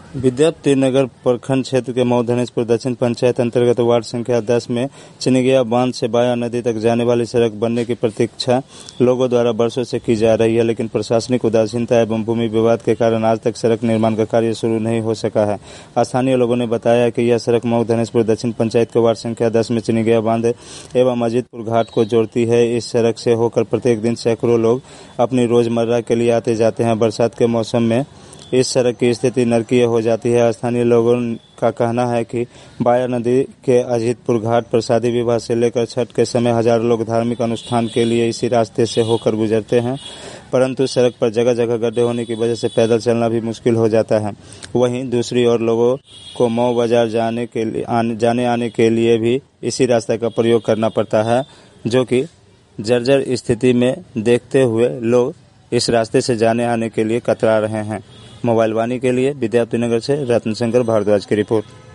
विद्यापति नगर प्रखंड क्षेत्र के मऊ धनेशपुर दक्षिण पंचायत अंतर्गत वार्ड संख्या 10 में चिनिगिया बांध से बाया नदी तक जाने वाली सड़क बनने की प्रतीक्षा लोगों द्वारा वर्षों से की जा रही है, लेकिन प्रशासनिक उदासीनता एवं भूमि विवाद के कारण आज तक सड़क निर्माण का कार्य शुरू नहीं हो सका है। स्थानीय लोगों ने बताया कि यह सड़क मऊ धनेशपुर दक्षिण पंचायत के वार्ड संख्या 10 में चिनिगिया बांध एवं अजीतपुर घाट को जोड़ती है। इस सड़क से होकर प्रत्येक दिन सैकड़ों लोग अपनी रोजमर्रा के लिए आते जाते हैं। बरसात के मौसम में इस सड़क की स्थिति नरकीय हो जाती है। स्थानीय लोगों का कहना है कि बाया नदी के अजीतपुर घाट पर शादी विवाह से लेकर छठ के समय हजारों लोग धार्मिक अनुष्ठान के लिए इसी रास्ते से होकर गुजरते हैं, परंतु सड़क पर जगह जगह गड्ढे होने की वजह से पैदल चलना भी मुश्किल हो जाता है। वहीं दूसरी ओर लोगों को मऊ बाजार जाने आने के लिए भी इसी रास्ते का प्रयोग करना पड़ता है, जो कि जर्जर स्थिति में देखते हुए लोग इस रास्ते से जाने आने के लिए कतरा रहे हैं। मोबाइल वाणी के लिए विद्यापति नगर से रत्न शंकर भारद्वाज की रिपोर्ट।